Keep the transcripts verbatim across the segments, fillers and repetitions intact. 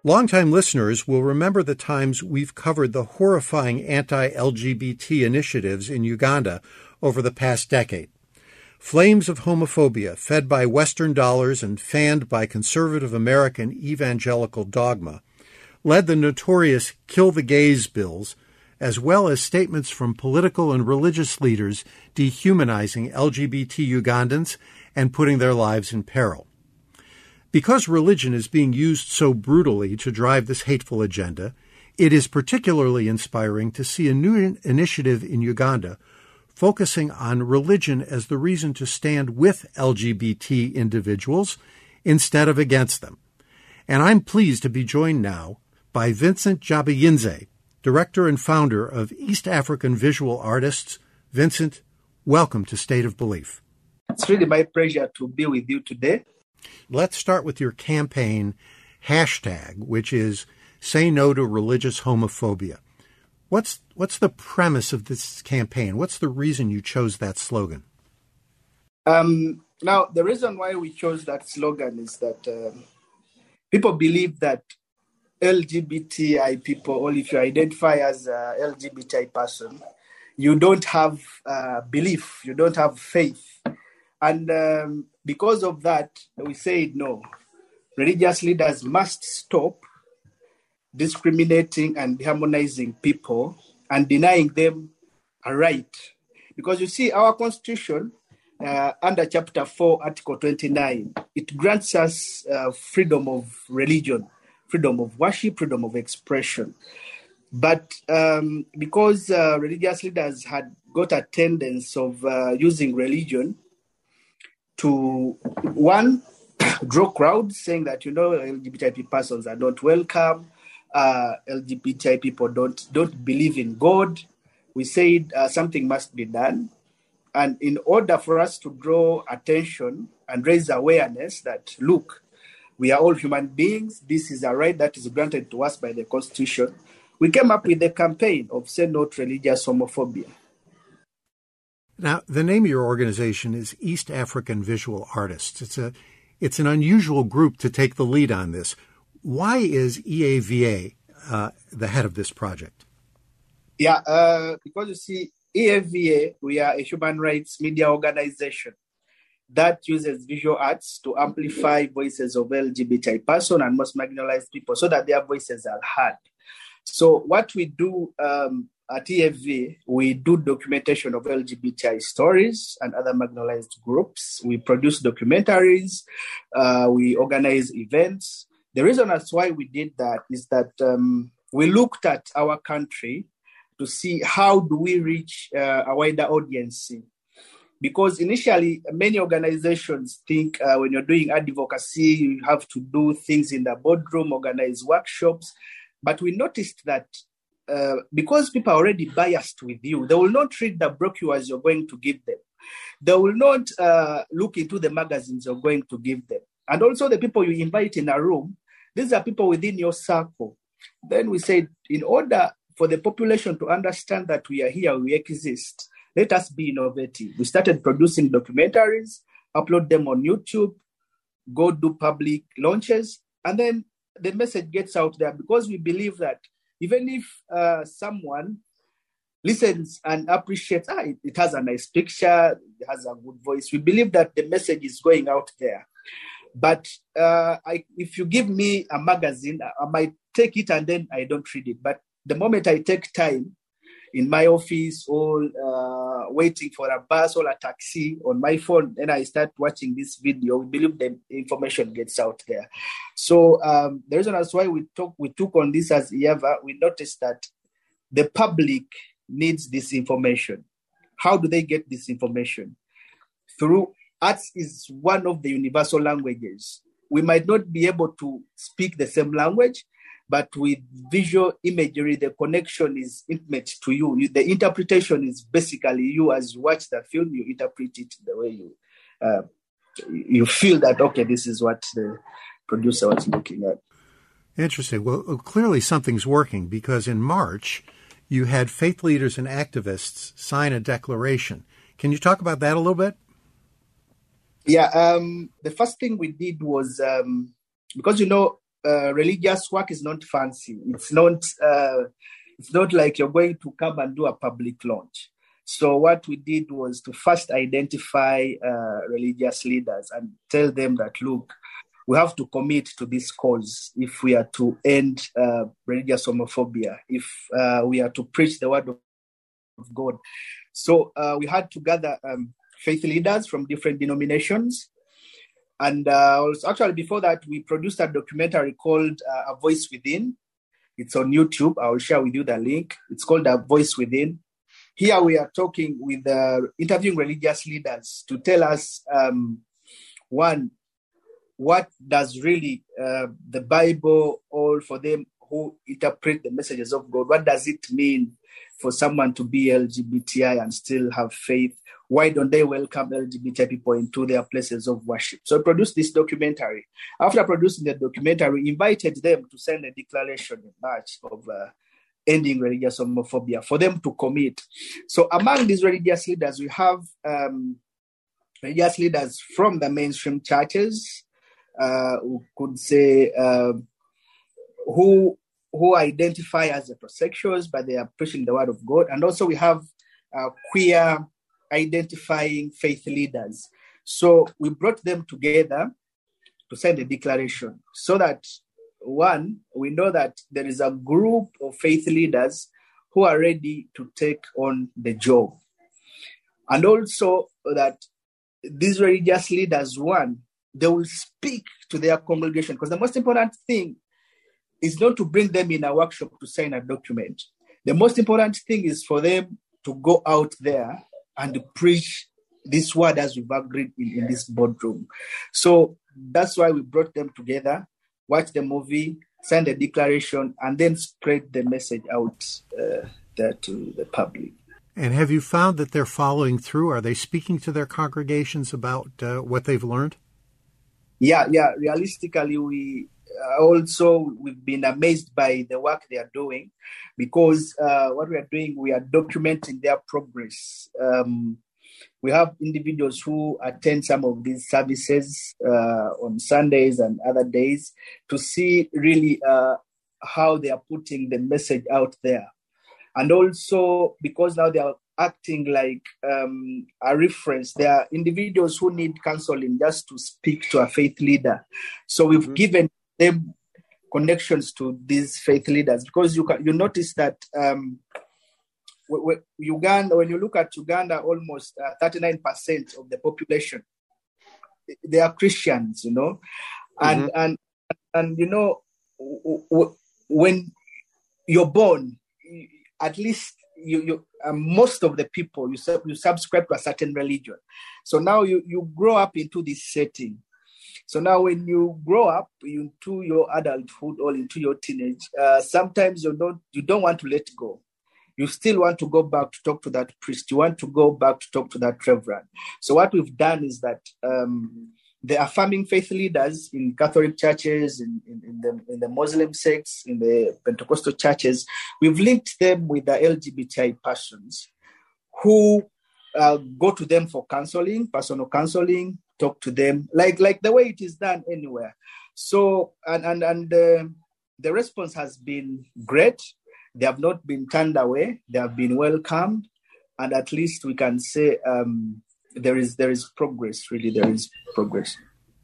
Longtime listeners will remember the times we've covered the horrifying anti-L G B T initiatives in Uganda over the past decade. Flames of homophobia, fed by Western dollars and fanned by conservative American evangelical dogma, led the notorious Kill the Gays bills, as well as statements from political and religious leaders dehumanizing L G B T Ugandans and putting their lives in peril. Because religion is being used so brutally to drive this hateful agenda, it is particularly inspiring to see a new in- initiative in Uganda focusing on religion as the reason to stand with L G B T individuals instead of against them. And I'm pleased to be joined now by Vincent Jabayinze, Director and founder of East African Visual Artists. Vincent, welcome to State of Belief. It's really my pleasure to be with you today. Let's start with your campaign hashtag, which is Say No to Religious Homophobia. What's what's the premise of this campaign? What's the reason you chose that slogan? Um, now, the reason why we chose that slogan is that uh, people believe that L G B T I people, or if you identify as a L G B T I person, you don't have uh, belief, you don't have faith. And um, because of that, we say no. Religious leaders must stop discriminating and dehumanizing people and denying them a right. Because you see, our Constitution, uh, under Chapter four, Article twenty-nine, it grants us uh, freedom of religion, freedom of worship, freedom of expression. But um, because uh, religious leaders had got a tendency of uh, using religion to, one, draw crowds, saying that, you know, L G B T I persons are not welcome, uh, L G B T I people don't, don't believe in God. We said uh, something must be done. And in order for us to draw attention and raise awareness that, look, we are all human beings. This is a right that is granted to us by the Constitution. We came up with a campaign of Say No to Religious Homophobia. Now, the name of your organization is East African Visual Artists. It's a, it's an unusual group to take the lead on this. Why is E A V A uh, the head of this project? Yeah, uh, because you see, E A V A, we are a human rights media organization that uses visual arts to amplify voices of L G B T I persons and most marginalized people so that their voices are heard. So what we do um, at E A V A, we do documentation of L G B T I stories and other marginalized groups. We produce documentaries. Uh, we organize events. The reason that's why we did that is that um, we looked at our country to see how do we reach uh, a wider audience. Because initially, many organizations think uh, when you're doing advocacy, you have to do things in the boardroom, organize workshops. But we noticed that uh, because people are already biased with you, they will not read the brochures you're going to give them. They will not uh, look into the magazines you're going to give them. And also the people you invite in a room, these are people within your circle. Then we said, in order for the population to understand that we are here, we exist, let us be innovative. We started producing documentaries, upload them on YouTube, go do public launches, and then the message gets out there because we believe that even if uh, someone listens and appreciates, ah, it, it has a nice picture, it has a good voice, we believe that the message is going out there. But uh, I, if you give me a magazine, I might take it and then I don't read it. But the moment I take time in my office or uh, waiting for a bus or a taxi on my phone, and I start watching this video, we believe the information gets out there. So um, the reason that's why we took we took on this as I A V A, we noticed that the public needs this information. How do they get this information? Through arts is one of the universal languages. We might not be able to speak the same language, but with visual imagery, the connection is intimate to you. The interpretation is basically you as you watch the film, you interpret it the way you uh, you feel that, okay, this is what the producer was looking at. Interesting. Well, clearly something's working because in March, you had faith leaders and activists sign a declaration. Can you talk about that a little bit? Yeah. Um, the first thing we did was, um, because, you know, uh, religious work is not fancy. It's not. Uh, it's not like you're going to come and do a public launch. So what we did was to first identify uh, religious leaders and tell them that, look, we have to commit to this cause if we are to end uh, religious homophobia, if uh, we are to preach the word of God. So uh, we had to gather um, faith leaders from different denominations. And uh, also, actually, before that, we produced a documentary called uh, A Voice Within. It's on YouTube. I will share with you the link. It's called A Voice Within. Here we are talking with, uh, interviewing religious leaders to tell us, um, one, what does really uh, the Bible, or for them who interpret the messages of God, what does it mean for someone to be L G B T I and still have faith? Why don't they welcome L G B T I people into their places of worship? So I produced this documentary. After producing the documentary, we invited them to send a declaration in March of uh, ending religious homophobia, for them to commit. So among these religious leaders, we have um, religious leaders from the mainstream churches, uh, who could say, uh, who who identify as heterosexuals, but they are preaching the word of God. And also we have uh, queer identifying faith leaders. So we brought them together to send a declaration so that, one, we know that there is a group of faith leaders who are ready to take on the job. And also that these religious leaders, one, they will speak to their congregation, because the most important thing is not to bring them in a workshop to sign a document. The most important thing is for them to go out there and preach this word as we've agreed in, in this boardroom. So that's why we brought them together, watch the movie, send a declaration, and then spread the message out uh, there to the public. And have you found that they're following through? Are they speaking to their congregations about uh, what they've learned? Yeah, yeah. Realistically, we uh, also, we've been amazed by the work they are doing, because uh, what we are doing, we are documenting their progress. Um, we have individuals who attend some of these services uh, on Sundays and other days to see really uh, how they are putting the message out there. And also, because now they are acting like um, a reference, there are individuals who need counseling just to speak to a faith leader. So we've mm-hmm. given them connections to these faith leaders, because you can, you notice that um, w- w- Uganda, when you look at Uganda, almost uh, thirty-nine percent of the population, they are Christians, you know, and mm-hmm. and and you know, w- w- when you're born, at least you, you uh, most of the people you sub, you subscribe to a certain religion. So now you you grow up into this setting. So now when you grow up into your adulthood or into your teenage, uh, sometimes you don't you don't want to let go. You still want to go back to talk to that priest. You want to go back to talk to that reverend. So what we've done is that um, the affirming faith leaders in Catholic churches, in, in, in, the, in the Muslim sects, in the Pentecostal churches, we've linked them with the L G B T I persons who uh, go to them for counseling, personal counseling, talk to them, like like the way it is done anywhere. So, and and, and uh, the response has been great. They have not been turned away. They have been welcomed. And at least we can say um, there is there is progress, really, there is progress.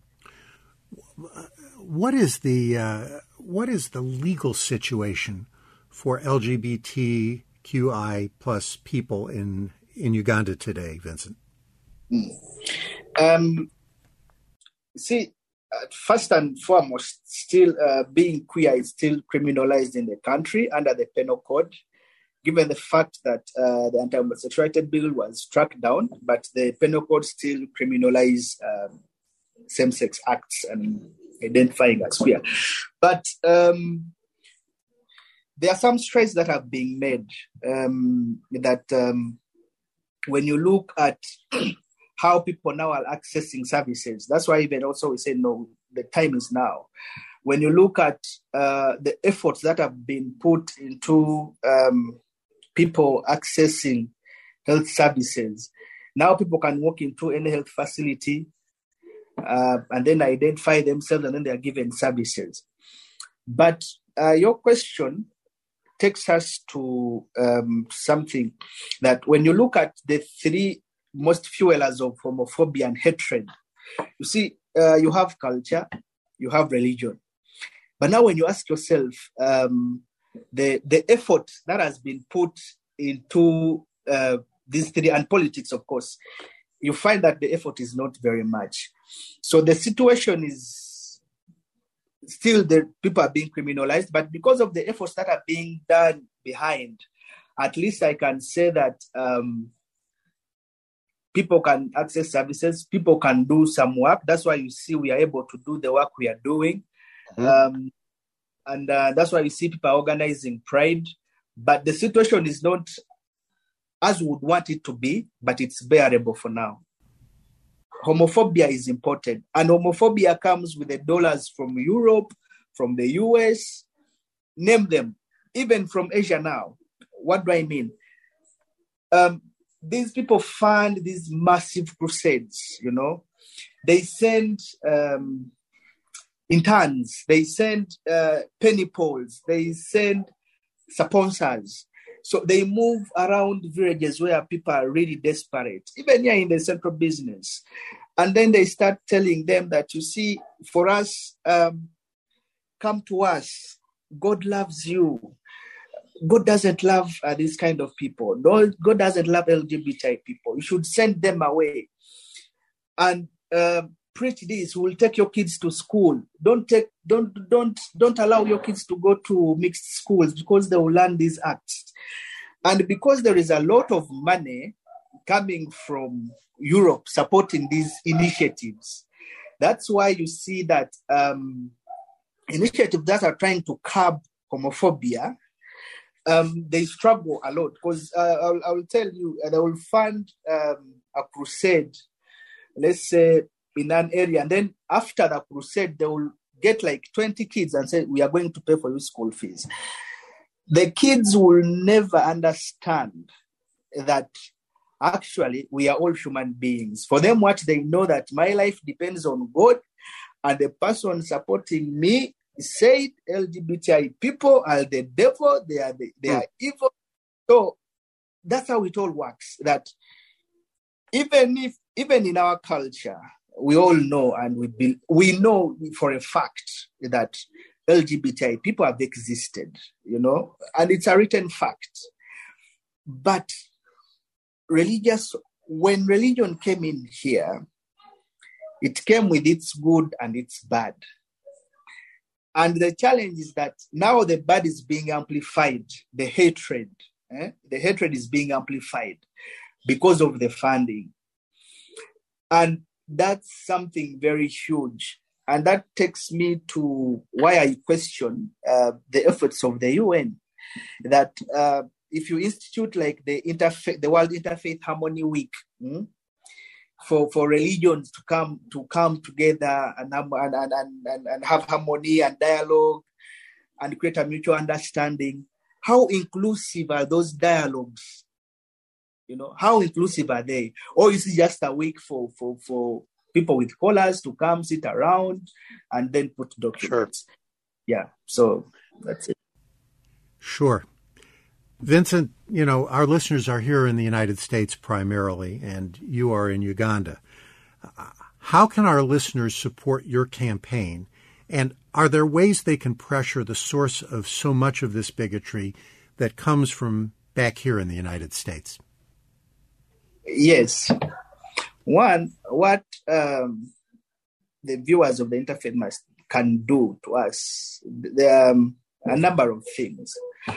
What is the uh, what is the legal situation for L G B T Q I plus people in, in Uganda today, Vincent? Mm. Um, see, uh, first and foremost, still uh, being queer is still criminalized in the country under the penal code, given the fact that uh, the anti-homosexuality bill was struck down, but the penal code still criminalize um, same-sex acts and identifying as queer. But um, there are some strides that are being made um, that um, when you look at how people now are accessing services, that's why even also we say, no, the time is now. When you look at uh, the efforts that have been put into um, people accessing health services, now people can walk into any health facility uh, and then identify themselves, and then they are given services. But uh, your question takes us to um, something that when you look at the three most fuelers of homophobia and hatred, you see, uh, you have culture, you have religion. But now when you ask yourself, um, the, the effort that has been put into uh, these three, and politics, of course, you find that the effort is not very much. So the situation is still the people are being criminalized, but because of the efforts that are being done behind, at least I can say that um, people can access services, people can do some work. That's why you see we are able to do the work we are doing. Mm-hmm. Um, and uh, that's why you see people organizing Pride. But the situation is not as we would want it to be, but it's bearable for now. Homophobia is important. And homophobia comes with the dollars from Europe, from the U S, name them, even from Asia now. What do I mean? Um, these people fund these massive crusades, you know. They send um, interns, they send uh, penny poles, they send sponsors. So they move around villages where people are really desperate, even here in the central business. And then they start telling them that, you see, for us, um, come to us. God loves you. God doesn't love uh, these kind of people. No, God doesn't love L G B T I people. You should send them away. And uh, preach this. We'll take your kids to school. Don't take, don't, don't, don't allow your kids to go to mixed schools because they will learn these acts. And because there is a lot of money coming from Europe supporting these initiatives, that's why you see that um, initiatives that are trying to curb homophobia, um, they struggle a lot. Because uh, I'll, I will tell you, uh, they will fund um, a crusade, let's say, in an area. And then after the crusade, they will get like twenty kids and say, we are going to pay for your school fees. The kids will never understand that actually we are all human beings. For them, what they know that my life depends on God, and the person supporting me said L G B T I people are the devil, they are the, they are evil. So that's how it all works. That even if even in our culture, we all know and we be, we know for a fact that L G B T I people have existed, you know, and it's a written fact. But religious, when religion came in here, it came with its good and its bad. And the challenge is that now the bad is being amplified, the hatred, eh? the hatred is being amplified because of the funding. And that's something very huge. And that takes me to why I question uh, the efforts of the U N. That uh, if you institute like the interfaith, the World Interfaith Harmony Week, hmm, for, for religions to come to come together and, and, and, and, and have harmony and dialogue and create a mutual understanding, how inclusive are those dialogues? You know, how inclusive are they? Or is it just a week for for for people with collars to come sit around and then put documents? Sure. Yeah, so that's it. Sure. Vincent, you know, our listeners are here in the United States primarily, and you are in Uganda. How can our listeners support your campaign? And are there ways they can pressure the source of so much of this bigotry that comes from back here in the United States? Yes. One, what um, the viewers of the Interfaith must can do to us, there are um, a number of things.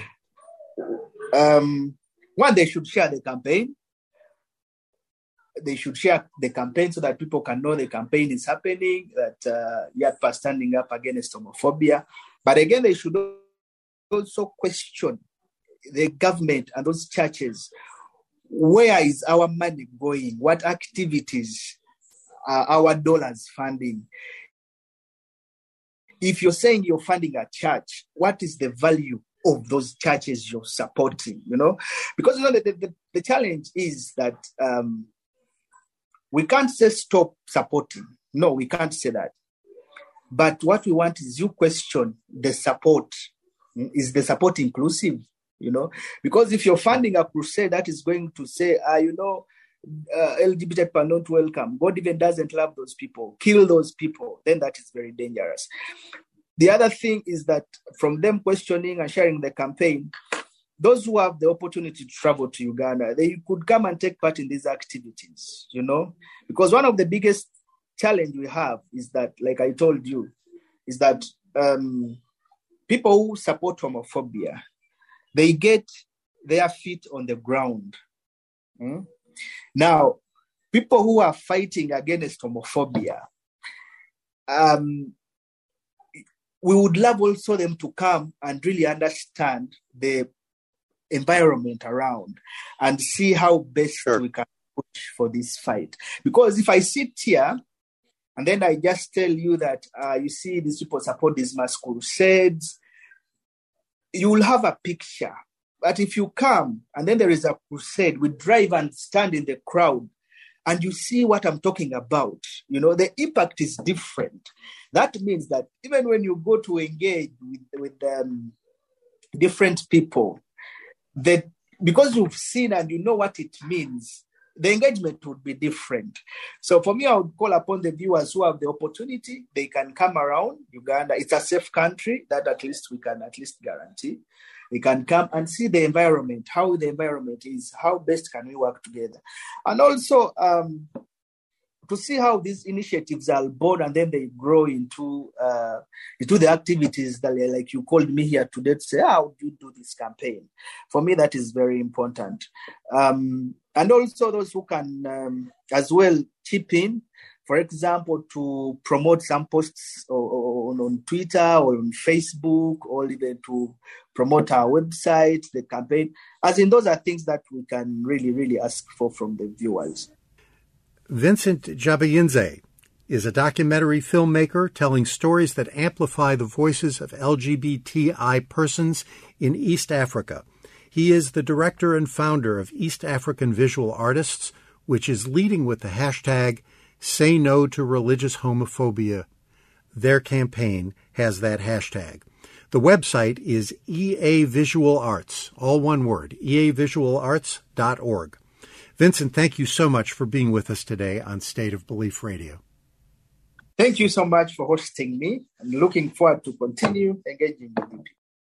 Um, one, they should share the campaign. They should share the campaign so that people can know the campaign is happening, that uh, Y A D P A is standing up against homophobia. But again, they should also question the government and those churches. Where is our money going? What activities are our dollars funding? If you're saying you're funding a church, what is the value of those churches you're supporting? You know, because you know the, the, the challenge is that um, we can't say stop supporting. No, we can't say that. But what we want is you question the support. Is the support inclusive? You know, because if you're funding a crusade that is going to say, ah, you know, uh, L G B T people are not welcome, God even doesn't love those people, kill those people, then that is very dangerous. The other thing is that from them questioning and sharing the campaign, those who have the opportunity to travel to Uganda, they could come and take part in these activities, you know, because one of the biggest challenge we have is that, like I told you, is that um, people who support homophobia, they get their feet on the ground. Hmm? Now, people who are fighting against homophobia, um, we would love also them to come and really understand the environment around and see how best sure. we can push for this fight. Because if I sit here and then I just tell you that, uh, you see, these people support these mass crusades, you will have a picture. But if you come and then there is a crusade, we drive and stand in the crowd and you see what I'm talking about, you know, the impact is different. That means that even when you go to engage with, with um, different people, that because you've seen and you know what it means, the engagement would be different. So for me, I would call upon the viewers who have the opportunity, they can come around Uganda. It's a safe country that at least we can at least guarantee. They can come and see the environment, how the environment is, how best can we work together. And also um, to see how these initiatives are born and then they grow into uh, into the activities that, like you called me here today to say, how do you do this campaign? For me, that is very important. Um, and also those who can um, as well chip in, for example, to promote some posts on, on Twitter or on Facebook, or even to promote our website, the campaign. As in, those are things that we can really, really ask for from the viewers. Vincent Jabayinze is a documentary filmmaker telling stories that amplify the voices of L G B T I persons in East Africa. He is the director and founder of East African Visual Artists, which is leading with the hashtag Say No to Religious Homophobia. Their campaign has that hashtag. The website is E A Visual Arts, all one word, e a visual arts dot org. Vincent, thank you so much for being with us today on State of Belief Radio. Thank you so much for hosting me. I'm looking forward to continue engaging with you.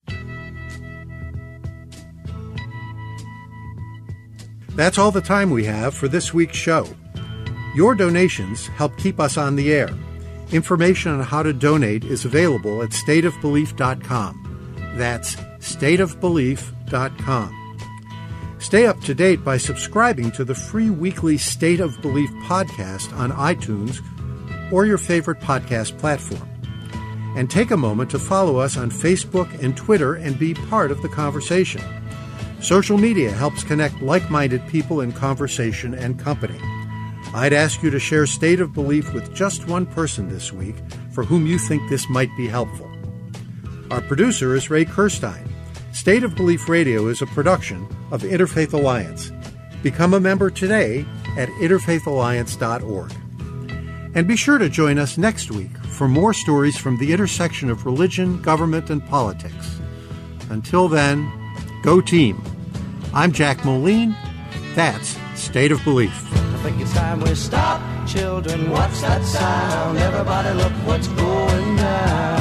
That's all the time we have for this week's show. Your donations help keep us on the air. Information on how to donate is available at state of belief dot com. That's state of belief dot com. Stay up to date by subscribing to the free weekly State of Belief podcast on iTunes or your favorite podcast platform. And take a moment to follow us on Facebook and Twitter and be part of the conversation. Social media helps connect like-minded people in conversation and company. I'd ask you to share State of Belief with just one person this week for whom you think this might be helpful. Our producer is Ray Kirstein. State of Belief Radio is a production of Interfaith Alliance. Become a member today at interfaith alliance dot org. And be sure to join us next week for more stories from the intersection of religion, government, and politics. Until then, go team. I'm Jack Moline. That's State of Belief. I think it's time we stop. Children, what's that sound? Everybody look what's going down.